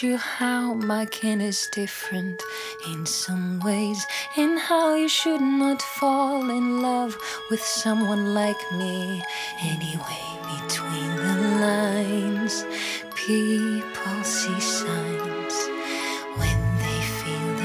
teach you how my kin is different in some ways, and how you should not fall in love with someone like me anyway.